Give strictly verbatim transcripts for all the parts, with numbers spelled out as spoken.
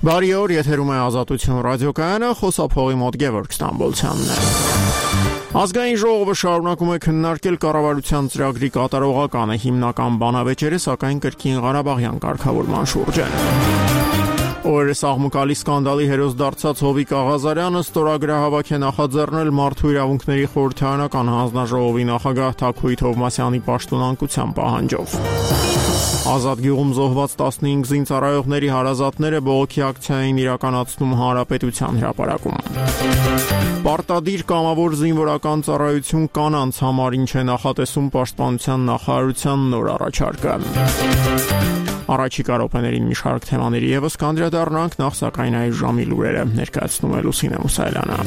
Բարի օր, եթերում է Ազատություն ռադիոկայանը, խոսափողի մոտ Գևորգ Ստամբոլցյանն է։ Ազգային ժողովը շարունակում է քննարկել կառավարության ծրագրի կատարողականը, հիմնական բանավեճերը, սակայն կրկին Ղարաբաղյան կարգավորման շուրջ են։ Օրերս աղմուկալի սկանդալի հերոս դարձած Հովիկ Աղազարյանը ստորագրահավաք է նախաձեռնել Մարդու իրավունքների խորհրդարանական հանձնաժողովի նախագահ Թաքուի Թովմասյանի պաշտոնանկության պահանջով։ Ազատ գյուղում զոհված տասնհինգ զինծառայողների հարազատները բողոքի ակցիա էին իրականացնում Հանրապետության հրապարակում։ Պարտադիր կամավոր զինվորական ծառայություն կանանց համար ինչ է նախատեսում Պաշտպանության նախարարության նոր առաջարկը։ Առաջիկա րոպեներին մի շարք թեմաների եւս կանդրադառնանք, նախ սակայն այս ժամի լուրերը ներկայացնում է Լուսինե Մուսայելյանը։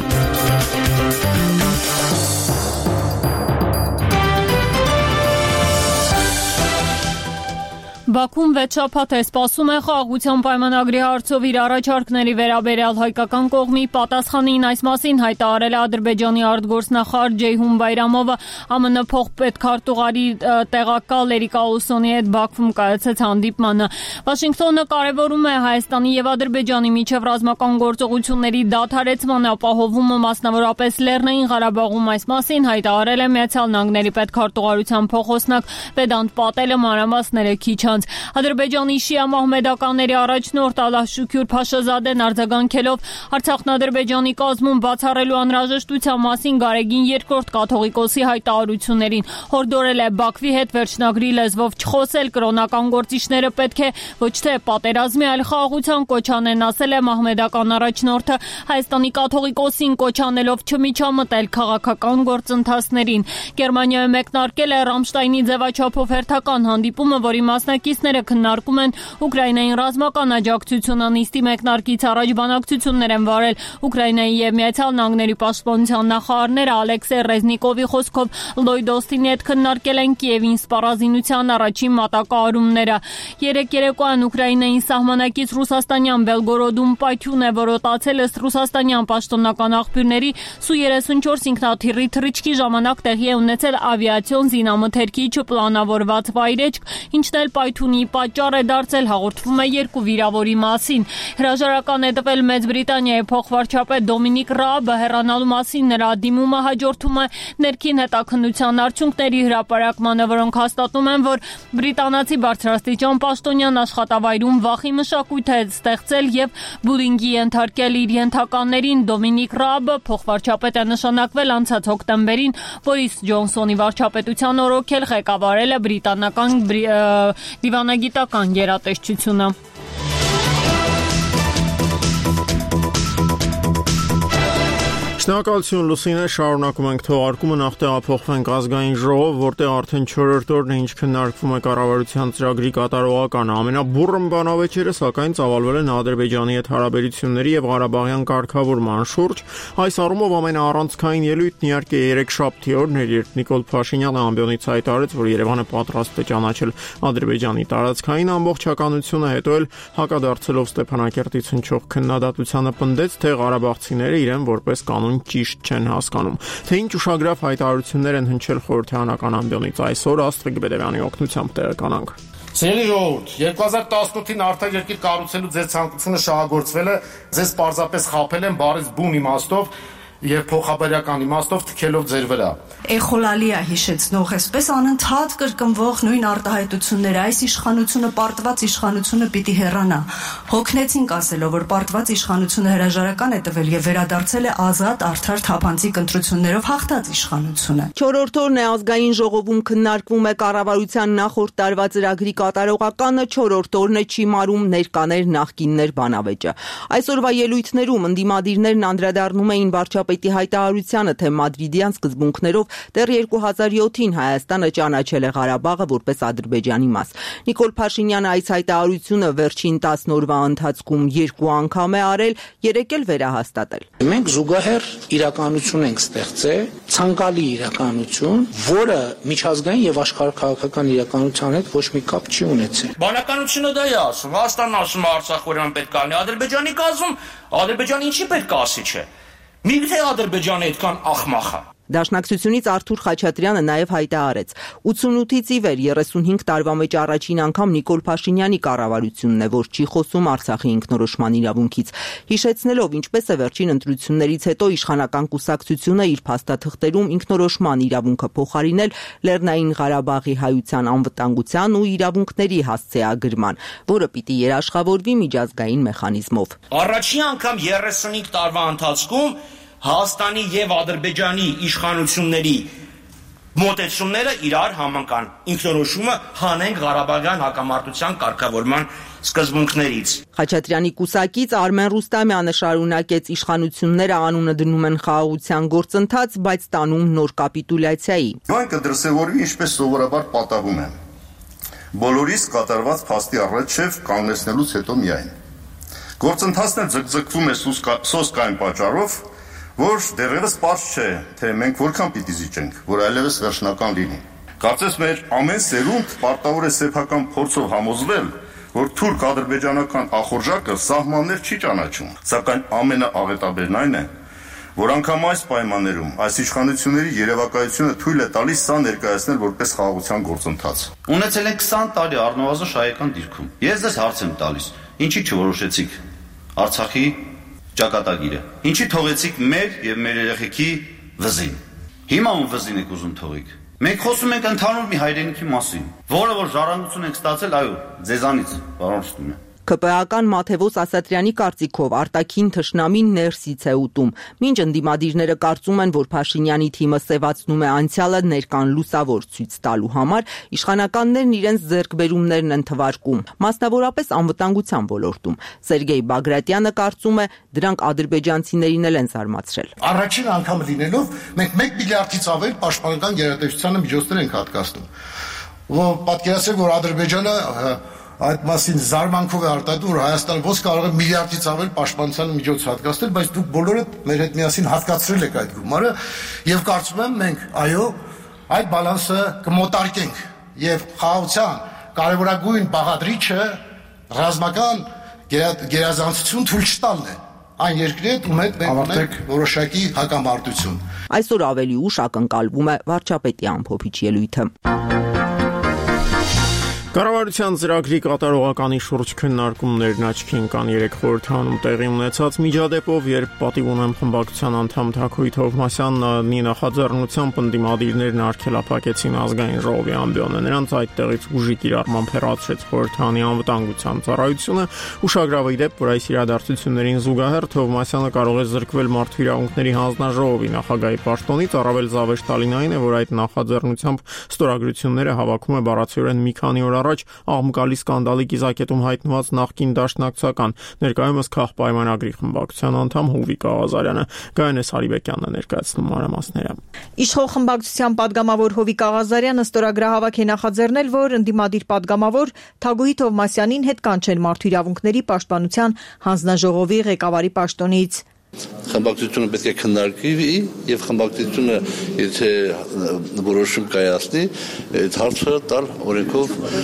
Բաքուն վեցշաբաթ է սպասում է խաղաղության պայմանագրի հարցով իր առաջարկների վերաբերյալ հայկական կողմի պատասխանին այս մասին հայտարարել է Ադրբեջանի արտգործնախարար Ջեյհուն Բայրամովը ԱՄՆ փոխպետքարտուղարի տեղակալ Էրիկ Աուսոնի հետ Բաքվում կայացած հանդիպմանը։ Վաշինգտոնը կարևորում է Հայաստանի եւ Ադրբեջանի միջև ռազմական գործողությունների դադարեցման ապահովումը, մասնավորապես Լեռնային Ղարաբաղում այս մասին հայտարարել է Միացյալ Նահանգների պետքարտուղարության փոխոսնակ Վեդանտ Պատելը մանրամասները քիչ Ադրբեջանի շիա մահմեդականների առաջնորդ Ալլահ Շուքյուր Փաշազադեն արձագանքելով Արցախն Ադրբեջանի կազմում բացառելու անհրաժեշտության մասին Գարեգին երկրորդ կաթողիկոսի հայտարարություններին հորդորել է Բաքվի հետ վերջնագրի լեզվով չխոսել, կրոնական գործիչները պետք է ոչ թե պատերազմի, այլ խաղաղության կոչ անեն, ասել է մահմեդական առաջնորդը Հայաստանի կաթողիկոսին կոչ անելով չմիջամտել քաղաքական գործընթացներին։ Գերմանիայում մեկնարկել է Ռամշտայնի ձևաչափով հերթական հանդիպումը, որի մասնակիցները քննարկում են Ուկրաինային ռազմական աջակցությունը, նիստի մեկնարկից առաջ բանակցություններ են վարել Ուկրաինայի եւ Միացյալ Նահանգների պաշտպանության նախարարները Ալեքսեյ Ռեզնիկովի խոսքով Լլոյդ Օստինի հետ քննարկել են Կիևին սպառազինության առաջին մատակարարումները։ Երեք երեկոյան Ուկրաինային սահմանակից ռուսաստանյան Բելգորոդում պայթյուն է որոտացել ըստ ռուսաստանյան պաշտոնական աղբյուրների Սու երեսունչորս ինքնաթիռի թռիչքի ժամանակ տեղի է ունեցել ավիացիոն զինամթերքի չպլանավորված վայրեջք, ինչն էլ պայթյունի պատճառ է դարձել, հաղորդվում է երկու վիրավորի մասին։ Հրաժարական է տվել Մեծ Բրիտանիայի փոխվարչապետ Դոմինիկ Ռաաբը, հեռանալու մասին նրա դիմումը հաջորդում է ներքին հետաքննության արդյունքների հրապարակմանը, որոնք հաստատում են, որ բրիտանացի բարձրաստիճան պաշտոնյան աշխատավայրում վախի մշակույթ է ստեղծել եւ բուլինգի ենթարկել իր ենթականներին։ Դոմինիկ Ռաաբը փոխվարչապետ է նշանակվել անցած հոկտեմբերին Բորիս Ջոնսոնի վարչապետության օրոքել ղեկավարել է բրիտանական դիվանագիտական գերատեսչությունը։ Շնորհակալություն Լուսինե, շարունակում ենք թողարկումը, նախ տեղափոխվենք Ազգային ժողով, որտեղ արդեն չորրորդ օրն է ինչ քննարկվում է կառավարության ծրագրի կատարողականը։ Ամենաբուռն բանավեճերը սակայն ծավալվել են Ադրբեջանի հետ հարաբերությունների եւ Ղարաբաղյան կարգավորման շուրջ։ Այս առումով ամենաառանցքային ելույթն իհարկե երեքշաբթի օրն էր, երբ Նիկոլ Փաշինյանը ամբիոնից հայտարարեց, որ Երևանը պատրաստ է ճանաչել Ադրբեջանի տարածքային ամբողջականությունը, հետո էլ հակադարձելով Ստեփանակերտից հնչող քննադատությանը պնդեց, թե ղարաբաղցիները իրեն որպես կանոն ճիշտ չեն հասկանում։ Թե ինչ ուշագրավ հայտարարություններ են հնչել խորհրդարանական ամբիոնից այսօր, Աստղիկ Բեդևյանի օգնությամբ տեղեկանանք։ Սիրելի ժողովուրդ, երկու հազար տասնութին արտաքերքիր կառուցելու ձեր ցանկությունը շահագործվել է, ձեզ պարզապես խաբել են բարից բուն իմաստով եւ փոխաբերական իմաստով թքելով ձեր վրա։ Էխոլալիա հիշեցնող այսպես անընդհատ կրկնվող նույն արտահայտությունները, այս իշխանությունը պարտված իշխանությունը պիտի հեռանա։ Հոգնեցինք ասելով, որ պարտված իշխանությունը հրաժարական է տվել եւ վերադարձել է ազատ, արդար, թափանցիկ ընտրություններով հաղթած իշխանությունը։ Չորրորդ օրն է Ազգային ժողովում քննարկվում է կառավարության նախորդ տարվա ծրագրի կատարողականը, չորրորդ օրն է չիմարում ներկաներ նախկիններ բանավեճը։ Այսօրվա ելույթներում ընդդիմադիրներն անդրադառնում էին վարչապետի հայտարարությանը, թե մադրիդյան սկզբունքներով դեռ երկու հազար յոթին Հայաստանը ճանաչել է Ղարաբաղը որպես Ադրբեջանի մաս։ Նիկոլ Փաշինյանը այս հայտարարությունը վերջին տասն օրվա ընթացքում երկու անգամ է արել, երեք էլ վերահաստատել։ Մենք զուգահեռ իրականություն ենք ստեղծել, ցանկալի իրականություն, որը միջազգային եւ աշխարհաքաղաքական իրականության հետ ոչ մի կապ չի ունեցել։ Բանականությունը դա է ասում, Հայաստանն ասում է Արցախը ուրեմն պետք է լինի, Ադրբեջանի կազմում, Ադրբեջանը ինչի պետք է ասի չէ։ Միգուցե Ադրբեջանը այդքան ախմախ է։ Դաշնակցությունից Արթուր Խաչատրյանը նաև հայտարարեց. ութսունութից ի վեր երեսունհինգ տարվա մեջ առաջին անգամ Նիկոլ Փաշինյանի կառավարությունն է, որ չի խոսում Արցախի ինքնորոշման իրավունքից, հիշեցնելով ինչպես է վերջին ընտրություններից հետո իշխանական կուսակցությունը իր փաստաթղթերում ինքնորոշման իրավունքը փոխարինել Լեռնային Ղարաբաղի հայության անվտանգության ու իրավունքների հասցեագրման, որը պիտի երաշխավորվի միջազգային մեխանիզմով։ Առաջին անգամ երեսունհինգ տարվա ընթացքում Հայաստանի եւ Ադրբեջանի իշխանությունների մոտեցումները իրար համընկան։ Ինքնորոշումը հանենք Ղարաբաղյան հակամարտության կարգավորման սկզբունքներից։ Խաչատրյանի կուսակից Արմեն Ռուստամյանը շարունակեց իշխանությունները անունը դնում են խաղաղության գործընթաց, բայց տանում նոր կապիտուլյացիայի։ Այն կդրսևորվի ինչպես սովորաբար պատահում է։ Բոլորիս կատարված փաստի առջև կանգնեցնելուց հետո միայն։ Գործընթացն էլ ձգձգվում է սոսկային պատճառով, որ դեռևս պարզ չէ, թե մենք որքան պիտի զիջենք, որ այլևս վերջնական լինի։ Կարծես մեր ամեն սերունդ պարտավոր է սեփական փորձով համոզվել, որ թուրք-ադրբեջանական ախորժակը սահմաններ չի ճանաչում, սակայն ամենաաղետաբերն այն է, որ անգամ այս պայմաններում այս իշխանությունների երևակայությունը թույլ է տալիս սա ներկայացնել որպես խաղաղության գործընթաց։ Ունեցել են քսան տարի առնվազն շահեկան դիրքում։ Ես ձեզ հարց եմ տալիս, ինչի չորոշեցիք Արցախի ճակատագիրը։ Ինչի թողեցիք մեր եւ մեր երեխեքի վզին։ Հիմա ում վզին եք ուզում թողիկ։ Մենք խոսում ենք ընդհանուր մի հայրենիքի մասին, որը որ ժառանգություն ենք ստացել, այո, ձեզանից, պարոն Ռուստամյան։ ՔՊԱ-կան Մաթևոս Ասատրյանի կարծիքով արտաքին թշնամին ներսից է ուտում, մինչ ընդդիմադիրները կարծում են, որ Փաշինյանի թիմը սևացնում է անցյալը ներկան լուսավոր ցույց տալու համար, իշխանականներն իրենց ձեռքբերումներն են թվարկում, մասնավորապես անվտանգության ոլորտում։ Սերգեյ Բագրատյանը կարծում է, դրանք ադրբեջանցիներին էլ են զարմացրել։ Առաջին անգամ լինելով մենք մեկ միլիարդից ավել պաշտպանական գերատեսչությանը միջոցներ ենք հատկացնում։ Պատկերացրեք, որ Ադրբեջանը այդ մասին զարմանքով է արտահայտում, որ Հայաստանը ոնց կարող է միլիարդից ավել պաշտպանության միջոց հատկացնել, բայց դուք բոլորը մեր հետ միասին հատկացրել եք այդ գումարը եւ կարծում եմ մենք, այո, այդ բալանսը կմոտարկենք եւ խաղաղության կարևորագույն բաղադրիչը ռազմական գերազանցություն թույլ չտալն է այն երկրի հետ, ում հետ մենք ունենք որոշակի հակամարտություն։ Այսօր ավելի ուշ ակնկալվում է վարչապետի ամփոփիչ ելույթը։ Կառավարության ծրագրի կատարողականի շուրջ քննարկումներն աչքի ընկան երեք խորհրդանում տեղի ունեցած միջադեպով, երբ պատիվ ունեմ խմբակցության անդամ Թաքուի Թովմասյանն ԱՆ-ի նախաձեռնությամբ ընդդիմադիրներն արգելափակեցին ազգային ժողովի ամբիոնը։ Նրանց այդտեղից ուժի կիրառմամբ հեռացրեց խորհրդանի անվտանգության ծառայությունը, ուշագրավ է դեպ, որ այս իրադարձություններին զուգահեռ Թովմասյանը կարող է զրկվել մարդու իրավունքների հանձնաժողովի նախագահի պաշտոնից, առավել զավեշտալին այն է, որ այդ նախաձեռնությամբ ստորագրությունները հավաքում է բառացիորեն մի քանի օր առաջ աղմկալի սկանդալի կիզակետում հայտնված նախկին դաշնակցական ներկայումս քաղպայմանագրի խմբակցության անդամ Հովիկ Աղազարյանը։ Գայանե Սարիբեկյանն է ներկայացնում մանրամասները։ Իշխող խմբակցության падգամավոր Հովիկ Աղազարյանը ստորագրահավաք է նախաձեռնել, որ ընդդիմադիր падգամավոր Թագուհի Թովմասյանին հետ կանչել մարդու իրավունքների պաշտպանության հանձնաժողովի ղեկավարի պաշտոնից։ Խմբակցությունը պետք է քննարկվի եւ խմբակցությունը եթե որոշում կայացնի, այդ հարցը տալ օրենքով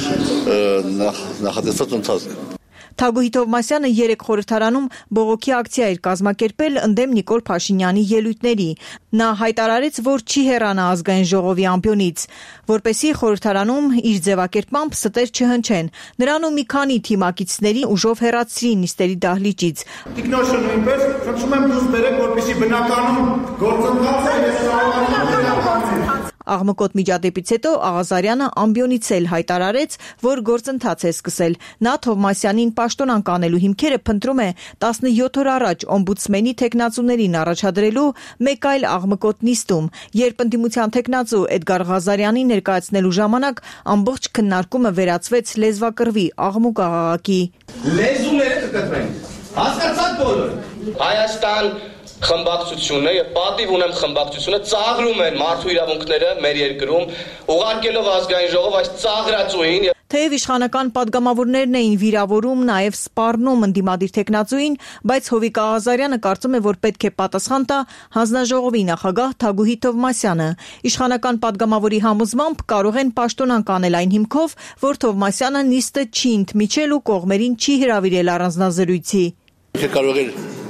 նախատեսված ընթացք։ Թագուհի Թովմասյանը երեք խորհրդարանում բողոքի ակցիա էր կազմակերպել ընդդեմ Նիկոլ Փաշինյանի ելույթների։ Նա հայտարարեց, որ չի հեռանա ազգային ժողովի ամբիոնից, որպեսզի խորհրդարանում իր ձևակերպմամբ ստեր չհնչեն։ Նրան ու մի քանի թիմակիցների ուժով հեռացրին նիստերի դահլիճից։ Տիկնոջը նույնպես խնդրում եմ դուրս բերեք, որպեսզի բնականում գործընթացը եւ շարունակվի։ Աղմկոտ միջադեպից հետո Աղազարյանը ամբիոնից էլ հայտարարեց, որ գործընթաց է սկսել։ Նա Թովմասյանին պաշտոնան կանելու հիմքերը փնտրում է տասնյոթ օր առաջ օմբուդսմենի թեկնածուներին առաջադրելու մեկ այլ աղմկոտ նիստում, երբ ընդդիմության թեկնածու Էդգար Ղազարյանի ներկայացնելու ժամանակ ամբողջ քննարկումը վերածվեց լեզվակռվի աղմուկ աղաղակի։ Լեզուները կկտրենք։ Հասկացաք բոլորը։ Հայաստան խմբակցությունը եւ պատիվ ունեմ խմբակցությունը ծաղրում են մարդու իրավունքները մեր երկրում, ուղարկելով ազգային ժողով այս ծաղրածուին։ Թեև իշխանական падգամավորներն էին վիրավորում, նաև սպառնում ընդդիմադիր թեկնածուին, բայց Հովիկ Աղազարյանը կարծում է, որ պետք է պատասխան տա հանձնաժողովի նախագահ Թագուհի Թովմասյանը։ Իշխանական падգամավորի համոզմամբ կարող են պաշտոնան կանել այն հիմքով, որ Թովմասյանը նիստը չի ընդմիջել ու կողմերին չի հրավիրել առանձնազրույցի։ Կարող է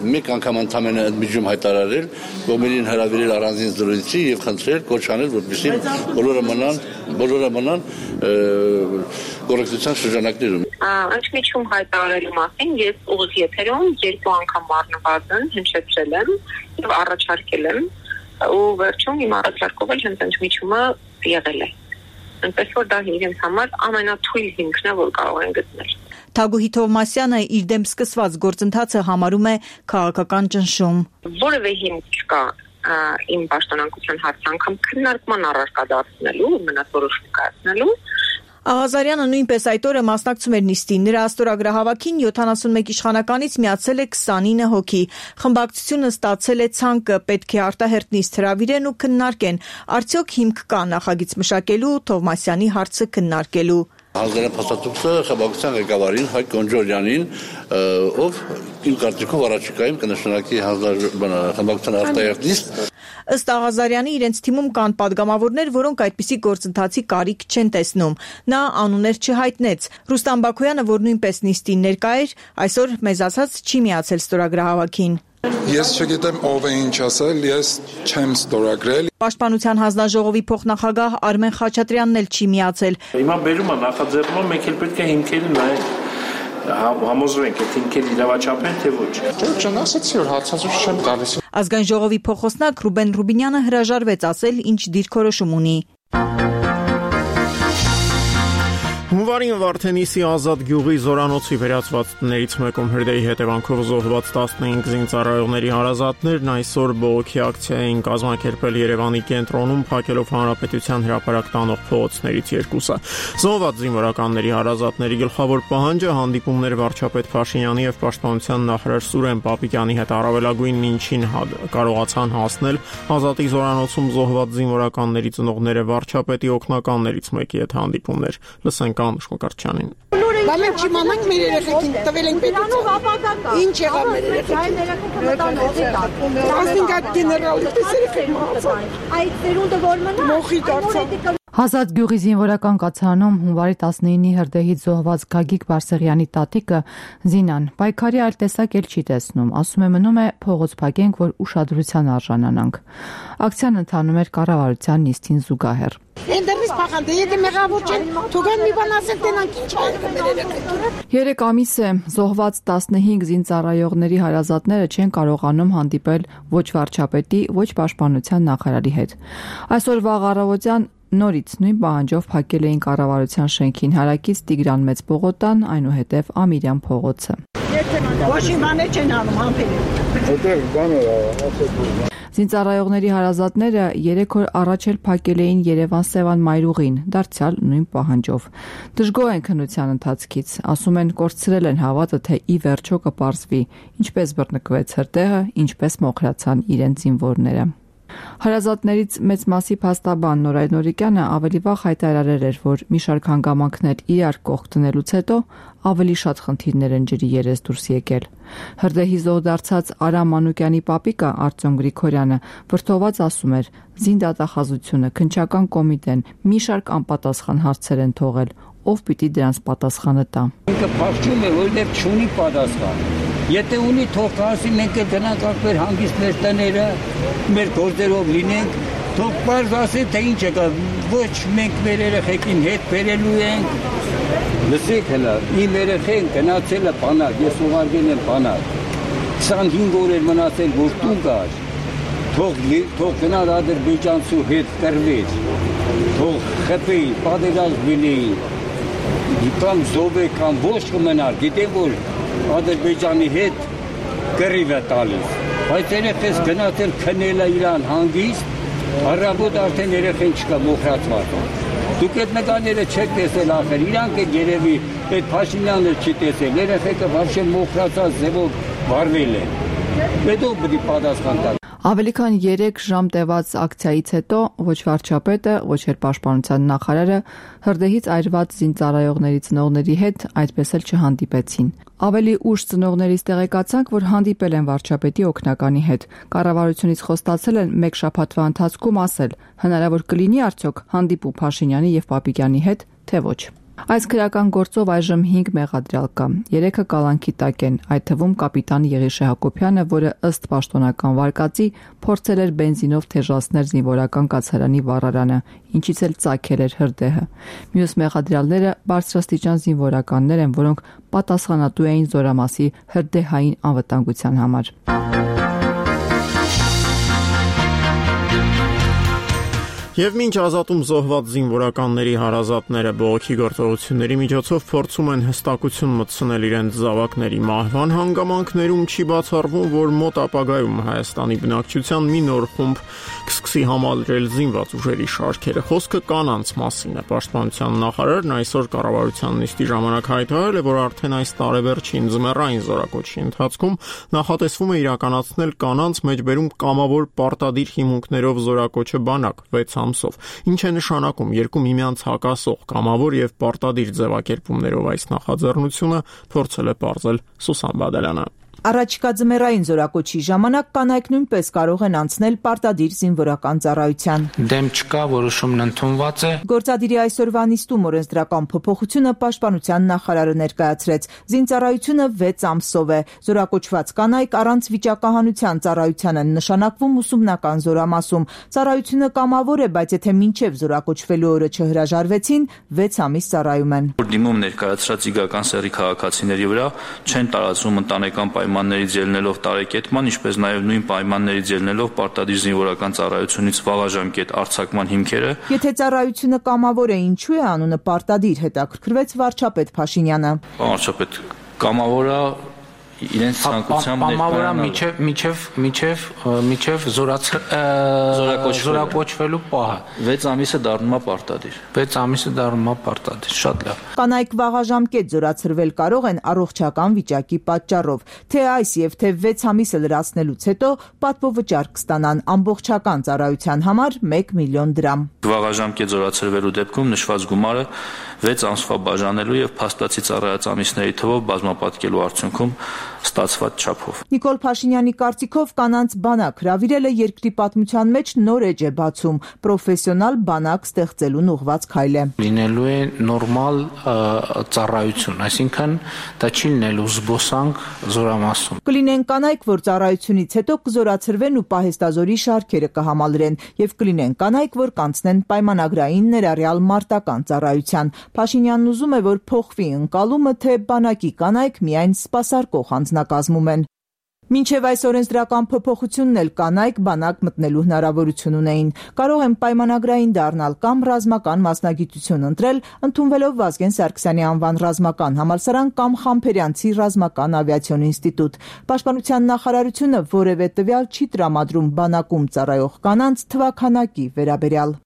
մեկ անգամ ընդամենը ընդմիջում հայտարարել, գոմերին հրավիրել առանձին զրույցի եւ խնդրել կոչանել, որպեսզի բոլորը մնան, բոլորը մնան կոռեկտության շրջանակներում։ Ընդմիջում հայտարարելու մասին ես ուղիղ եթերում երկու անգամ առնվազն հնչեցրել եմ եւ առաջարկել եմ ու վերջում իմ առաջարկով էլ հենց ընդմիջումը եղել է։ Այնպես որ դա իրենց համար ամենաթույլ հիմքն է, որ կարող են գտնել։ Թագուհի Թովմասյանը իր դեմ սկսված գործընթացը համարում է քաղաքական ճնշում։ Որևէ հիմք չկա իմ պաշտոնանկության հարցը անգամ քննարկման առարկա դարձնելու, մնացորոշում կայացնելու։ Աղազարյանը նույնպես այդ օրը մասնակցում էր նիստին։ Նրա աստորագրահավաքին յոթանասունմեկ իշխանականից միացել է քսանինը հոգի։ Խմբակցությունը ստացել է ցանկը, պետք է արտահերթ նիստ հրավիրեն ու քննարկեն։ Արդյոք հիմք կա նախագիծ մշակելու, Թովմասյանի հարցը քննարկելու։ Հանձնարարական փաստաթուղթը խմբակցության ղեկավարին Հայկ Գոնջորյանին, ով իմ կարծիքով առաջիկայում կնշանակի խմբակցության արտահերթ նիստ։ Ըստ Աղազարյանի իրենց թիմում կան падգամավորներ, որոնք այդպիսի գործընթացի կարիք չեն տեսնում։ Նա անուններ չհայտնեց։ Ռուստամ Բաքոյանը, որ նույնպես նիստին ներկա էր, այսօր մեզ ասաց չի միացել ստորագրահավաքին։ Ես չգիտեմ ով է ինչ ասել, ես չեմ ստորագրել։ Պաշտպանության հանձնաժողովի փոխնախագահ Արմեն Խաչատրյանն էլ չի միացել։ Հիմա բերում է նախաձեռնումը, մենք էլ պետք է հիմքերը նայենք, համոզվենք, այդ հիմքերը իրավաչափ են, թե ոչ։ Չեմ ասացի, որ հարցազրույց չեմ տալիս։ Ազգային ժողովի փոխոսնակ Ռուբեն Ռուբինյանը հրաժարվեց ասել, ինչ դիրքորոշում ունի։ Հունվարին Վարդենիսի ազատ գյուղի Զորանոցի վերածված տներից մեկում հրդեհի հետևանքով զոհված տասնհինգ զինծառայողների հարազատներն այսօր բողոքի ակցիա էին կազմակերպել Երևանի կենտրոնում, փակելով Հանրապետության հրապարակ տանող փողոցներից երկուսը։ Զոհված զինվորականների հարազատների գլխավոր պահանջը հանդիպումներ վարչապետ Փաշինյանի եւ պաշտպանության նախարար Սուրեն Պապիկյանի հետ առավելագույնն ինչին կարողացան հասնել ազատի Զորանոցում զոհված զինվորականների ծնողները վարչապետի օգնականներից մեկի հետ հանդիպումներ։ Լսենք Կանուշ Մկրտչյանին։ Բա մենք չիմանանք մեր երեխեքին տվել ենք պետության։ Ինչ եղավ մեր երեխեքին։ Ասենք այդ գեներալի տեսերեք մահացան։ Այդ ծերունդը որ մնա մոխի դարձավ։ Ազատ գյուղի զինվորական կացարանում հունվարի տասնինի հրդեհից զոհված Գագիկ Բարսեղյանի տատիկը Զինան պայքարի այլ տեսակ էլ չի տեսնում, ասում է մնում է փողոց փակենք, որ ուշադրության արժանանանք։ Ակցիան ընթանում էր կառավարության նիստին զուգահեռ։ Էնդերից փախանդ, եթե մեղավոր չեն, թողան մի բան ասեն, տենանք ինչ այլ կմերերեք։ Երեք ամիս է զոհված տասնհինգ զինծառայողների հարազատները չեն կարողանում հանդիպել ոչ վարչապետի, ոչ պաշտպանության նախարարի հետ։ Այսօր վաղ առավոտյան նորից նույն պահանջով փակել էին կառավարության շենքին հարակից Տիգրան Մեծ պողոտան, այնուհետև Ամիրյան փողոցը։ Ոչ մի բան չեն անում, համբերում։ Այդտեղ բան է, Զինծառայողների հարազատները երեք օր առաջ էլ փակել էին Երևան-Սևան մայրուղին, դարձյալ նույն պահանջով։ Դժգոհ են քննության ընթացքից, ասում են կորցրել են հավատը, թե ի վերջո կպարզվի, ինչպես բռնկվեց հրդեհը, ինչպես մոխրացան իրենց զինվորները։ Հարազատներից մեծ մասի փաստաբան Նորայր Նորիկյանը ավելի վաղ հայտարարել էր, որ մի շարք հանգամանքներ իրար կողք դնելուց հետո ավելի շատ խնդիրներ են ջրի երես դուրս եկել։ Հրդեհի զոհ դարձած Արամ Մանուկյանի պապիկը Արտյոմ Գրիգորյանը վրդոված ասում էր. զինդատախազությունը, քննչական կոմիտեն մի շարք անպատասխան հարցեր են թողել, ով պիտի դրանց պատասխանը տա։ Ինքը փախչում է, որտեղ չունի պատասխան։ Եթե ունի թող ասի, մենք գնանք մեր հանգիստ մեր տները, մեր գործերով լինենք, թող բարձ ասի, թե ինչ եկա, ոչ մենք մեր երեխեքին հետ բերելու ենք։ Լսեք հələ, իմ երեխեն գնացել է բանակ, ես ուղարկել եմ բանակ։ քսանհինգ օր էր մնացել, որ տուն գար։ Թող թող գնար ադրբեջանցու հետ կռվեր։ Թող խփի, պատերազմ լինի։ Կամ զոհվե կամ ոչ կմնար, գիտեմ որ Ադրբեջանի հետ կռիվ է տալիս, բայց երեխես գնացել քնել է իրան հանգիստ, առավոտ արդեն երեխեն չկա մոխրացված։ Դուք այդ նկարները չեք տեսել ախր, իրանք էլ երևի այդ Փաշինյանը չի տեսել, երեխեքը вообще մոխրացած ձևով վարվել են։ Պետք է պետք է պատասխան տալ։ Ավելի քան երեք ժամ տևած ակցիայից հետո ոչ վարչապետը, ոչ էլ պաշտպանության նախարարը հրդեհից այրված զինծառայողների ծնողների հետ այդպես էլ չհանդիպեցին։ Ավելի ուշ ծնողներից տեղեկացանք, որ հանդիպել են վարչապետի օգնականի հետ։ Կառավարությունից խոստացել են մեկ շաբաթվա ընթացքում ասել, հնարավոր կլինի արդյոք հանդիպում Փաշինյանի եւ Պապիկյանի հետ, թե ոչ։ Այս քրական գործով այժմ հինգ մեղադրյալ կա։ Երեքը կալանքի տակ են, այդ թվում կապիտան Եղիշե Հակոբյանը, որը ըստ պաշտոնական վարկածի փորձել էր բենզինով թեժացնել զինվորական կացարանի վառարանը, ինչից էլ ծագել էր հրդեհը։ Մյուս մեղադրյալները բարձրաստիճան զինվորականներ են, որոնք պատասխանատու էին Զորամասի հրդեհային անվտանգության համար։ Եվ մինչ ազատում զոհված զինվորականների հարազատները բողոքի գործողությունների միջոցով փորձում են հստակություն մտցնել իրենց զավակների մահվան հանգամանքներում, չի բացառվում, որ մոտ ապագայում Հայաստանի բնակչության մի նոր խումբ կսկսի համալրել զինված ուժերի շարքերը։ Խոսքը կանանց մասին է։ Պաշտպանության նախարարն այսօր կառավարության նիստի ժամանակ հայտարարել է, որ արդեն այս տարեվերջին ձմեռային զորակոչի ընթացքում նախատեսվում է իրականացնել կանանց մեջբերում կամավոր պարտադիր հիմունքներով զորակոչը բանակ վեց ամսով, ինչ է նշանակում երկու միմյանց հակասող կամավոր եւ պարտադիր ձևակերպումներով այս նախաձեռնությունը փորձել է պարզել Սուսան Բադալյանը։ Առաջիկա ձմեռային զորակոչի ժամանակ կանայք նույնպես կարող են անցնել պարտադիր զինվորական ծառայության։ Դեմ չկա, որոշումն ընդունված է։ Գործադիրի այսօրվա նիստում օրենսդրական փոփոխությունը պաշտպանության նախարարը ներկայացրեց։ Զինծառայությունը վեց ամսով է։ Զորակոչված կանայք առանց վիճակահանության ծառայության են նշանակվում ուսումնական զորամասում։ Ծառայությունը կամավոր է, բայց եթե մինչև զորակոչվելու օրը չհրաժարվեցին, վեց ամիս ծառայում են։ Դիմում ներկայացրած իգական սերի քաղաքացիների վրա չեն տարածում ընտանեկան պայմաններից ելնելով տարեկետման, ինչպես նաև նույն պայմաններից ելնելով պարտադիր զինվորական ծառայությունից վաղաժամկետ արձակման հիմքերը։ Եթե ծառայությունը կամավոր է, ինչու է անունը պարտադիր, հետաքրքրվեց վարչապետ Փաշինյանը։ Վարչապետ, կամավորը իրենց ցանկությամբ կամավորը միջև միջև միջև միջև զորակոչվելու պահը վեց ամիսը դառնում է պարտադիր։ վեց ամիսը դառնում է պարտադիր, շատ լավ։ Կանայք վաղաժամկետ զորացրվել կարող են առողջական վիճակի պատճառով, թե այս եւ թե վեց ամիսը լրացնելուց հետո պատվովճար կստանան ամբողջական ծառայության համար մեկ միլիոն դրամ։ Վաղաժամկետ զորացրվելու դեպքում նշված գումարը վեց ամսվա բաժանելու եւ փաստացի ծառայած ամիսների թվով բազմապատկելու արդյունքում ստացված չափով։ Նիկոլ Փաշինյանի կարծիքով կանանց բանակ հրավիրելը երկրի պատմության մեջ նոր էջ է բացում, պրոֆեսիոնալ բանակ ստեղծելուն ուղղված քայլ է։ Լինելու է նորմալ ծառայություն, այսինքն դա չի լինելու զբոսանք զորամասում։ Կլինեն կանայք, որ ծառայությունից հետո կզորացրվեն ու պահեստազորի շարքերը կհամալրեն, եւ կլինեն կանայք, որ կանցնեն պայմանագրային ներառյալ մարտական ծառայության։ Փաշինյանն ուզում է, որ փոխվի ընկալումը, թե բանակի կանայք միայն սպասարկող անձնակազմում են։ Մինչև այս օրենսդրական փոփոխությունն էլ կանայք բանակ մտնելու հնարավորություն ունեին։ Կարող են պայմանագրային դառնալ կամ ռազմական մասնագիտություն ընտրել, ընդունվելով Վազգեն Սարգսյանի անվան ռազմական համալսարան կամ Խամփերյանցի ռազմական ավիացիոն ինստիտուտ։ Պաշտպանության նախարարությունը որևէ տվյալ չի տրամադրում բանակում ծառայող կանանց թվաքանակի վերաբերյալ։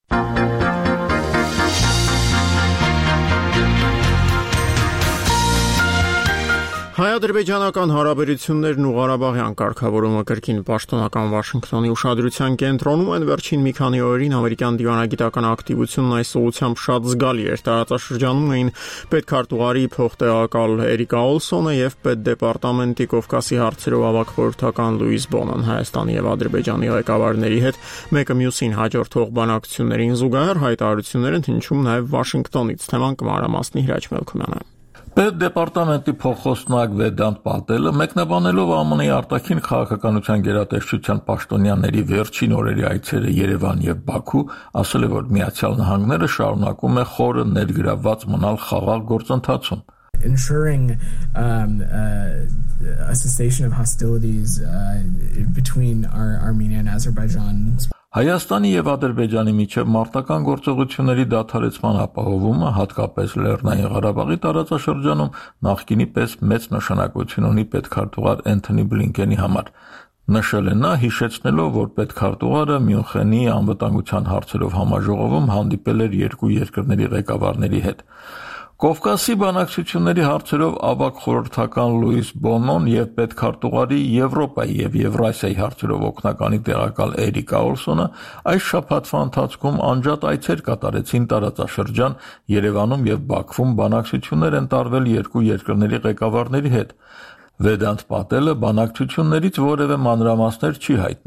Հայ-ադրբեջանական հարաբերություններն ու Ղարաբաղյան կարգավորումը կրկին պաշտոնական Վաշինգտոնի ուշադրության կենտրոնում են։ Վերջին մի քանի օրերին ամերիկյան դիվանագիտական ակտիվությունն այս ուղղությամբ շատ զգալի էր։ Տարածաշրջանում էին պետքարտուղարի փոխտեղակալ Էրիկա Օլսոնը եւ պետդեպարտամենտի Կովկասի հարցերով ավագ խորհրդական Լուիս Բոնն Հայաստանի եւ Ադրբեջանի ղեկավարների հետ մեկը մյուսին հաջորդող բանակցություններին զուգահեռ հայտարարություններ են հնչում նաեւ Վաշինգտոնից։ Թեման կմանրամասնի Հրաչ Մելքումյանը։ Պետդեպարտամենտի փոխխոսնակ Վեդանտ Պատելը մեկնաբանելով ԱՄՆ-ի արտաքին քաղաքականության գերատեսչության պաշտոնյաների վերջին օրերի այցերը Երևան եւ Բաքու, ասել է, որ Միացյալ Նահանգները շարունակում է խորը ներգրավված մնալ խաղաղ գործընթացում։ Ensuring um, uh, a cessation of hostilities uh, between our Armenia and Azerbaijan. Հայաստանի եւ Ադրբեջանի միջև մարտական գործողությունների դադարեցման ապահովումը, հատկապես Լեռնային Ղարաբաղի տարածաշրջանում, նախկինի պես մեծ նշանակություն ունի պետքարտուղար Էնթոնի Բլինկենի համար։ Նշել է նա, հիշեցնելով, որ պետքարտուղարը Մյունխենի անվտանգության հարցերով համաժողովում հանդիպել էր երկու երկրների ղեկավարների հետ։ Կովկասի բանակցությունների հարցերով ավագ խորհրդական Լուիս Բոնոն եւ պետքարտուղարի Եվրոպայի եւ Եվրասիայի հարցերով օգնականի տեղակալ Էրիկա Օլսոնը այս շաբաթվա ընթացքում անջատ այցեր կատարեցին տարածաշրջան, Երևանում եւ Բաքվում բանակցություններ են տարվել երկու երկրների ղեկավարների հետ։ Վեդանտ Պատելը բանակցություններից որևէ մանրամասներ չի հայտնել։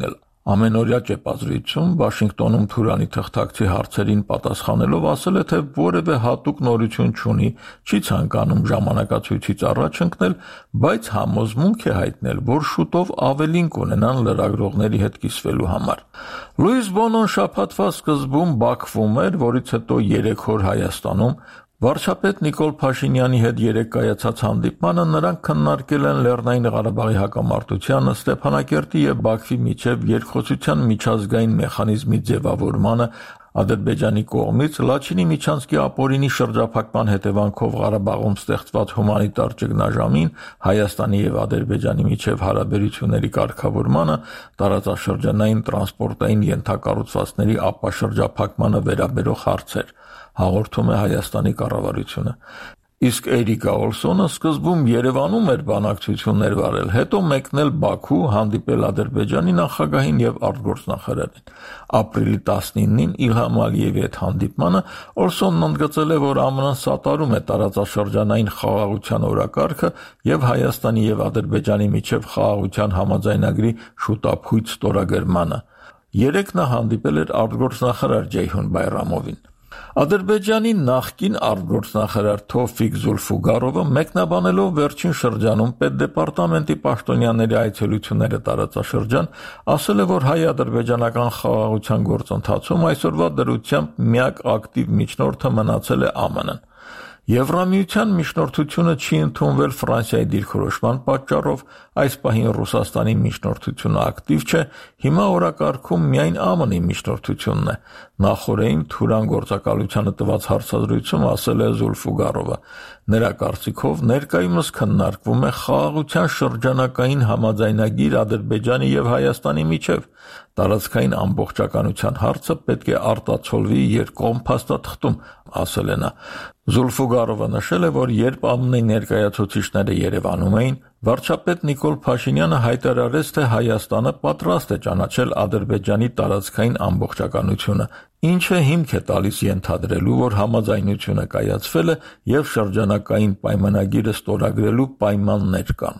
Ամենօրյա ճեպազրույցում Վաշինգտոնում Թուրանի թղթակցի հարցերին պատասխանելով ասել է, թե որևէ հատուկ նորություն չունի, չի ցանկանում ժամանակացույցից առաջ ընկնել, բայց համոզմունք է հայտնել, որ շուտով ավելին կունենան լրագրողների հետ կիսվելու համար։ Լուիս Բոնոն շաբաթվա սկզբում Բաքվում էր, որից հետո երեք օր Հայաստանում։ Վարչապետ Նիկոլ Փաշինյանի հետ երեկ կայացած հանդիպմանը նրանք քննարկել են Լեռնային Ղարաբաղի հակամարտությանը, Ստեփանակերտի եւ Բաքվի միջև երկխոսության միջազգային մեխանիզմի ձևավորմանը, Ադրբեջանի կողմից Լաչինի Միչանսկի ապօրինի շրջափակման հետևանքով Ղարաբաղում ստեղծված հումանիտար ճգնաժամին, Հայաստանի եւ Ադրբեջանի միջև հարաբերությունների կարգավորմանը, տարածաշրջանային տրանսպորտային ենթակառուցվածքների ապաշրջափակմանը վերաբերող հարցեր, հաղորդում է Հայաստանի կառավարությունը։ Իսկ Էրիկա Օլսոնը սկզբում Երևանում էր բանակցություններ վարել, հետո մեկնել Բաքու, հանդիպել Ադրբեջանի նախագահին եւ արտգործնախարարին։ Ապրիլի տասնինին Իլհամ Ալիևի հետ հանդիպմանը Օլսոնն ընդգծել է, որ ԱՄՆ-ն սատարում է տարածաշրջանային խաղաղության օրակարգը եւ Հայաստանի եւ Ադրբեջանի միջև խաղաղության համաձայնագրի շուտափույթ ստորագրմանը։ Երեկ նա հանդիպել էր արտգործնախարար Ջեյհուն Բայրամովին։ Ադրբեջանի նախկին արտգործնախարար Թովֆիկ Զուլֆուգարովը մեկնաբանելով վերջին շրջանում պետդեպարտամենտի պաշտոնյաների այցելությունները տարածաշրջան, ասել է, որ հայ-ադրբեջանական խաղաղության գործընթացում այսօրվա դրությամբ միակ ակտիվ միջնորդը մնացել է ԱՄՆ-ն։ Եվրամիության միջնորդությունը չի ընդունվել Ֆրանսիայի դիրքորոշման պատճառով, այս պահին Ռուսաստանի միջնորդությունը ակտիվ չէ, հիմա օրակարգում միայն ԱՄՆ-ի միջնորդությունն է։ Նախորդին Թուրան գործակալությանը տված հարցազրույցում ասել է Զուլֆուգարովը։ Նրա կարծիքով ներկայումս քննարկվում է խաղաղության շրջանակային համաձայնագիր Ադրբեջանի եւ Հայաստանի միջև։ Տարածքային ամբողջականության հարցը պետք է արտացոլվի երկկողմ փաստաթղթում, ասել է նա։ Զուլֆուգարովը նշել է, որ երբ ԱՄՆ-ի ներկայացուցիչները Երևանում էին, վարչապետ Նիկոլ Փաշինյանը հայտարարեց, թե Հայաստանը պատրաստ է ճանաչել Ադրբեջանի տարածքային ամբողջականությունը, ինչը հիմք է տալիս ենթադրելու, որ համաձայնությունը կայացվել է եւ շրջանակային պայմանագիրը ստորագրելու պայմաններ կան։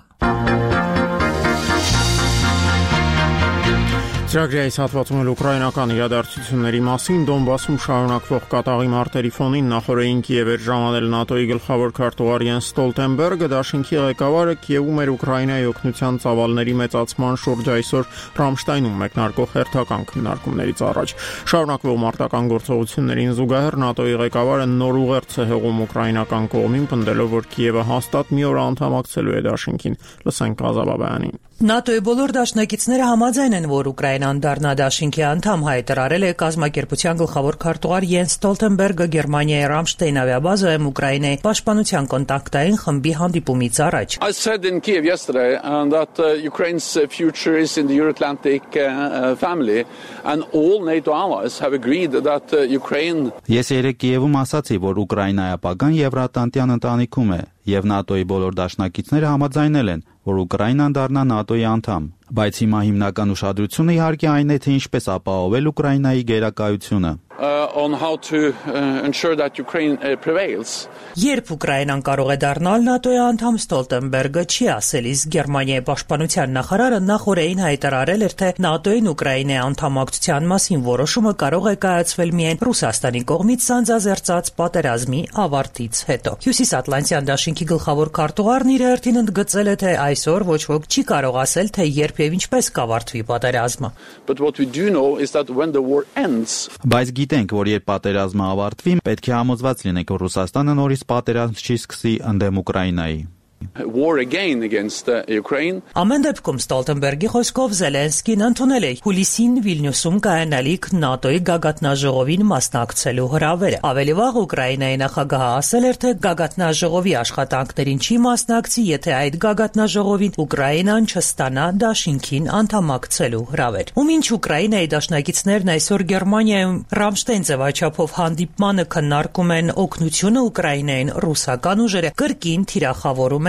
Ծրագրի այս հատվածում էլ ուկրաինական իրադարձությունների մասին Դոնբասում շարունակվող կատաղի մարտերի ֆոնին նախորդին Կիև էր ժամանել ՆԱՏՕ-ի գլխավոր քարտուղար Յենս Ստոլտենբերգը, դաշինքի ղեկավարը Կիևում էր Ուկրաինայի օգնության ծավալների մեծացման շուրջ այսօր Ռամշտայնում մեկնարկող հերթական քննարկումներից առաջ։ Շարունակվող մարտական գործողություններին զուգահեռ ՆԱՏՕ-ի ղեկավարը նոր ուղերձ է հղում ուկրաինական կողմին, պնդելով, որ Կիևը հաստատ մի օր անդամակցելու է դաշինքին։ Լսենք Ղազաբաբյանին։ ՆԱՏՕ-ի բոլոր դաշնակիցները համաձայն են, որ Ուկրաինան դառնա դաշինքի անդամ, հայտարարել է կազմակերպության գլխավոր քարտուղար Յենս Ստոլտենբերգը Գերմանիայի Ռամշտեյն ավիաբազայում Ուկրաինայի պաշտպանության կոնտակտային խմբի հանդիպումից առաջ։ I said in Kiev yesterday that uh, Ukraine's future is in the Euro-Atlantic uh, family and all NATO allies have agreed that uh, Ukraine Ես երեկ Կիևում ասացի, որ Ուկրաինայի ապագան Եվրատանտյան ընտանիքում է, եւ ՆԱՏՕ-ի բոլոր դաշնակիցները համաձայնել են, որ Ուկրաինան դառնա ՆԱՏՕ-ի անդամ, բայց հիմա հիմնական ուշադրությունը իհարկե այն է, թե ինչպես ապահովել Ուկրաինայի գերակայությունը։ Uh, on how to uh, ensure that Ukraine uh, prevails. Երբ Ուկրաինան կարող է դառնալ ՆԱՏՕ-ի անդամ, Ստոլտենբերգը չի ասել, իսկ Գերմանիայի պաշտպանության նախարարը նախորդին հայտարարել էր, թե ՆԱՏՕ-ին Ուկրաինայի անդամակցության մասին որոշումը կարող է կայացվել միայն Ռուսաստանի կողմից սանձազերծած պատերազմի ավարտից հետո։ Հյուսիսատլանտյան դաշինքի գլխավոր քարտուղարն իր հերթին ընդգծել է, թե այսօր ոչ ոք չի կարող ասել, թե երբ եւ ինչպես կավարտվի պատերազմը։ But what we do know is that when the war ends, Բայց գիտենք, որ երբ պատերազմը ավարտվի, պետք է համոզված լինենք, որ Ռուսաստանը նորից պատերազմ չի սկսի ընդդեմ Ուկրաինայի։ war again against uh, Ukraine. Ամեն դեպքում Ստոլտենբերգի խոսքով Զելենսկին ընդունել է հուլիսին Վիլնյուսում կայանալիք ՆԱՏՕ-ի գագաթնաժողովին մասնակցելու հրավերը։ Ավելի վաղ Ուկրաինայի նախագահը ասել էր, թե գագաթնաժողովի աշխատանքներին չի մասնակցի, եթե այդ գագաթնաժողովին Ուկրաինան չստանա դաշինքին անդամակցելու հրավեր։ Ում ինչ Ուկրաինայի դաշնակիցներն այսօր Գերմանիայում Ռամշտեյն ձևաչափով հանդիպմանը քննարկում են օգնությունը Ուկրաինային, ռուսական ուժերը կրկին թիրախավորում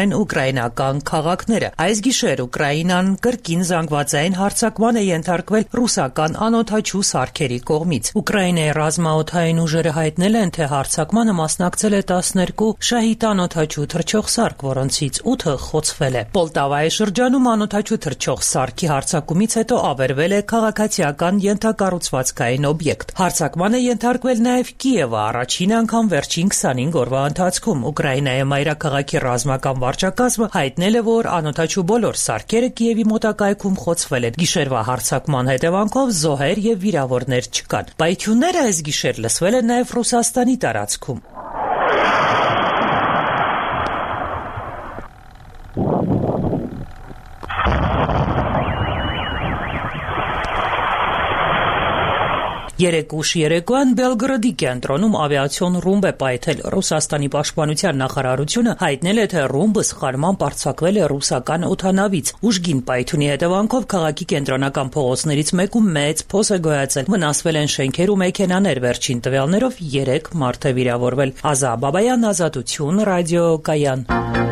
են ուկրաինական քաղաքները։ Այս գիշեր Ուկրաինան կրկին զանգվածային հարձակման է ենթարկվել ռուսական անօդաչու սարքերի կողմից։ Ուկրաինայի ռազմաօդային ուժերը հայտնել են, թե հարձակմանը մասնակցել է տասներկու շահիդ անօդաչու թռչող սարք, որոնցից ութը խոցվել է։ Պոլտավայի շրջանում անօդաչու թռչող սարքի հարձակումից հետո ավերվել է քաղաքացիական ենթակառուցվածքային օբյեկտ։ Հարձակման է ենթարկվել նաև Կիևը առաջին անգամ վերջին քսանհինգ օրվա ընթացքում։ Ուկրաինայի մայրաքաղաքի ռազմական վարչակազմը հայտնել է, որ անօդաչու բոլոր սարքերը Կիևի մոտակայքում խոցվել են։ Գիշերվա հարձակման հետևանքով զոհեր եւ վիրավորներ չկան։ Պայթյունները այս գիշեր լսվել են նաև Ռուսաստանի տարածքում։ Երեկ ուշ երեկոյան Բելգրադի կենտրոնում ավիացիոն ռումբ է պայթել։ Ռուսաստանի պաշտպանության նախարարությունը հայտնել է, թե ռումբը սխալմամբ արձակվել է ռուսական օդանավից։ Ուժգին պայթյունի հետևանքով քաղաքի կենտրոնական փողոցներից մեկում մեծ փոս է գոյացել։ Վնասվել են շենքեր ու մեքենաներ։ Վերջին տվյալներով երեք մարդ է վիրավորվել։ Ազա Բաբայան, Ազատություն, ռադիոկայան։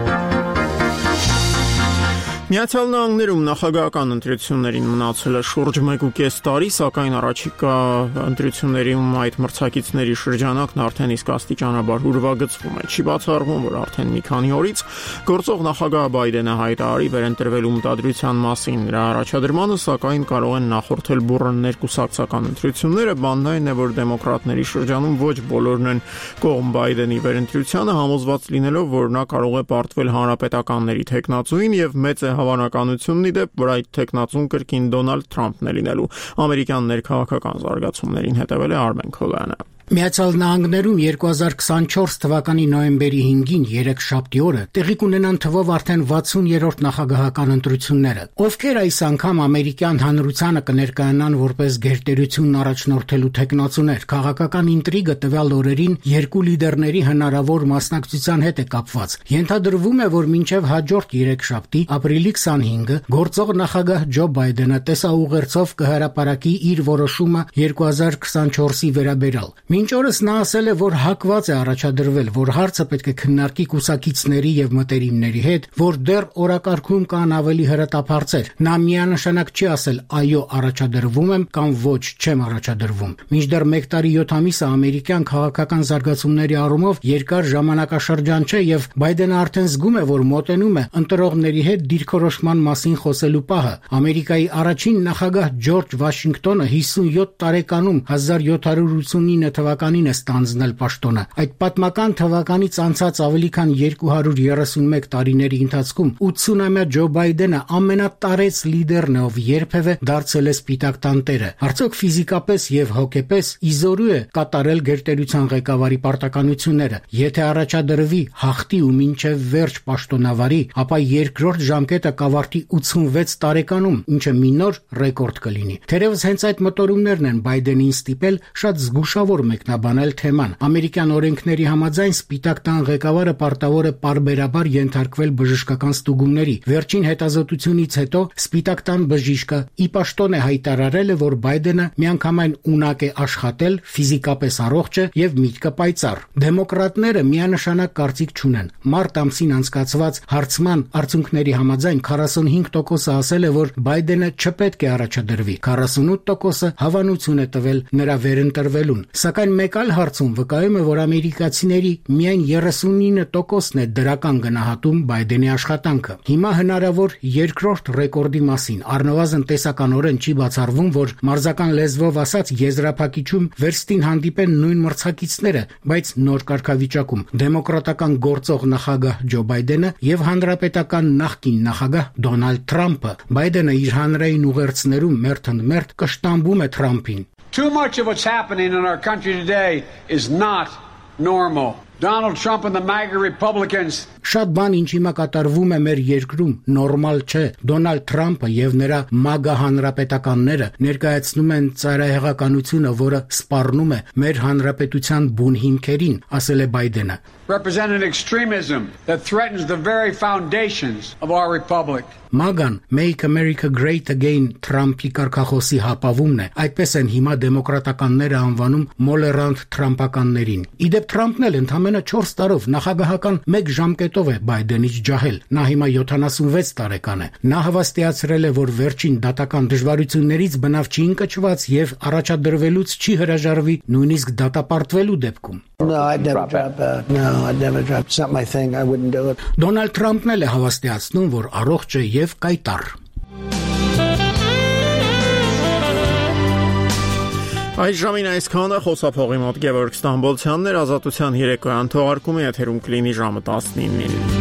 Միացյալ Նահանգներում նախագահական ընտրություններին մնացել է շուրջ մեկ ու կես տարի, սակայն առաջիկա ընտրություններում այդ մրցակիցների շրջանակն արդեն իսկ աստիճանաբար ուրվագծվում է։ Չի բացառվում, որ արդեն մի քանի օրից գործող նախագահ Բայդենը հայտարարի վերընտրվելու մտադրության մասին։ Նրա առաջադրմանը, սակայն, կարող են նախորդել բուռն ներկուսակցական ընտրությունները։ Բանն այն է, որ դեմոկրատների շրջանում ոչ բոլորն են կողմ Բայդենի վերընտրությանը, համոզված լինելով, որ նա կարող է պարտվել հանրապետականների թեկնածուին եւ մեծ է հավանականությունն ի դեպ, որ այդ թեկնածուն կրկին Դոնալդ Թրամփն է լինելու։ Ամերիկյան ներքաղաքական զարգացումներին հետևել է Արմեն Քոլյանը։ Միացյալ Նահանգներում երկու հազար քսանչորս թվականի նոյեմբերի հինգին երեքշաբթի օրը տեղի կունենան թվով արդեն վաթսուն-երրորդ նախագահական ընտրությունները, ովքեր այս անգամ ամերիկյան հանրությանը կներկայանան որպես գերտերությունն առաջնորդելու թեկնածուներ։ Քաղաքական ինտրիգը տվյալ օրերին երկու լիդերների հնարավոր մասնակցության հետ է կապված։ Ենթադրվում է, որ մինչև հաջորդ երեքշաբթի, ապրիլի քսանհինգը, գործող նախագահ Ջո Բայդենը տեսաուղերձով կհրապարակի իր որոշումը երկու հազար քսանչորսի վերաբերյալ։ Մինչ օրս նա ասել է, որ հակված է առաջադրվել, որ հարցը պետք է քննարկի կուսակիցների եւ մտերիմների հետ, որ դեռ օրակարգում կան ավելի հրատապարծեր։ Նա միանշանակ չի ասել այո, առաջադրվում եմ կամ ոչ, չեմ առաջադրվում։ Մինչդեռ մեկ տարի յոթ ամիսը ամերիկյան քաղաքական զարգացումների առումով երկար ժամանակաշրջան չէ եւ Բայդենը արդեն զգում է, որ մոտենում է ընտրողների հետ դիրքորոշման մասին խոսելու պահը։ Ամերիկայի առաջին նախագահ Ջորջ Վաշինգտոնը հիսունյոթ տարեկանում հազար յոթ հարյուր ութսունինը թվականին է ստանձնել պաշտոնը։ Այդ պատմական թվականից անցած ավելի քան երկու հարյուր երեսունմեկ տարիների ընթացքում ութսունամյա Ջո Բայդենը ամենատարեց լիդերն է, ով երբևէ դարձել է սպիտակ տանտերը։ Արդյոք ֆիզիկապես եւ հոգեպես իզորու է կատարել գերտերության ղեկավարի պարտականությունները։ Եթե առաջադրվի, հաղթի ու մինչև վերջ պաշտոնավարի, ապա երկրորդ ժամկետը կավարտի ութսունվեց տարեկանում, ինչը մի նոր ռեկորդ կլինի։ Թերևս հենց այդ մտորումներն են Բայդենին ստիպել շատ զգուշավոր մեկնաբանել թեման։ Ամերիկյան օրենքների համաձայն սպիտակ տան ղեկավարը պարտավոր է պարբերաբար ենթարկվել բժշկական ստուգումների։ Վերջին հետազոտությունից հետո սպիտակ տան բժիշկը ի պաշտոն է հայտարարել է, որ Բայդենը միանգամայն ունակ է աշխատել, ֆիզիկապես առողջ է եւ միտքը պայծառ։ Դեմոկրատները միանշանակ կարծիք չունեն։ Մարտ ամսին անցկացված հարցման արդյունքների համաձայն քառասունհինգ տոկոսը ասել է, որ Բայդենը չպետք է առաջադրվի։ քառասունութ տոկոսը հավանություն է տվել նրա վերընտրվելուն։ Սակայն մեկ այլ հարցում վկայում է, որ ամերիկացիների միայն երեսունինը տոկոսն է դրական գնահատում Բայդենի աշխատանքը։ Հիմա հնարավոր երկրորդ ռեկորդի մասին առնվազն տեսականորեն չի բացառվում, որ մարզական լեզվով ասած եզրափակիչում վերստին հանդիպեն նույն մրցակիցները, բայց նոր կարգավիճակում՝ դեմոկրատական գործող նախագահ Ջո Բայդենը եւ հանրապետական նախկին նախագահ Դոնալդ Թրամփը։ Բայդենը իր հանրային ուղերձներում մերթընդմերթ կշտամբում է Թրամփին։ Too much of what's happening in our country today is not normal. Donald Trump and the MAGA Republicans. Շատ բան ինչ հիմա կատարվում է մեր երկրում նորմալ չէ։ Դոնալդ Թրամփը եւ նրա MAGA հանրապետականները ներկայացնում են ծայրահեղականությունը, որը սպառնում է մեր հանրապետության բուն հիմքերին, ասել է Բայդենը։ Represent an extremism that threatens the very foundations of our republic. MAGA-ն Make America Great Again Թրամփի կարգախոսի հապավումն է։ Այդպես են հիմա դեմոկրատականները անվանում մոլերանտ թրամփականներին։ Իդեպ Թրամփն էլ ընդամենը չորս տարով նախագահական մեկ ժամկետ հետով է Բայդենից ջահել։ Նա հիմա յոթանասունվեց տարեկան է։ Նա հավաստիացրել է, որ վերջին դատական դժվարություններից բնավ չի ընկճված եւ առաջադրվելուց չի հրաժարվի նույնիսկ դատապարտվելու դեպքում։ No, I'd never drop out. No, I'd never drop. It's not my thing. I wouldn't do it. Դոնալդ Թրամփն էլ է հավաստիացնում, որ առողջ է եւ կայտառ։ Այս ժամին այսքանը խոսափողի մոտ Գևորգ Ստամբոլցյանն էր, Ազատության երեկոյան թողարկումը եթերում կլինի ժամը տասնինին։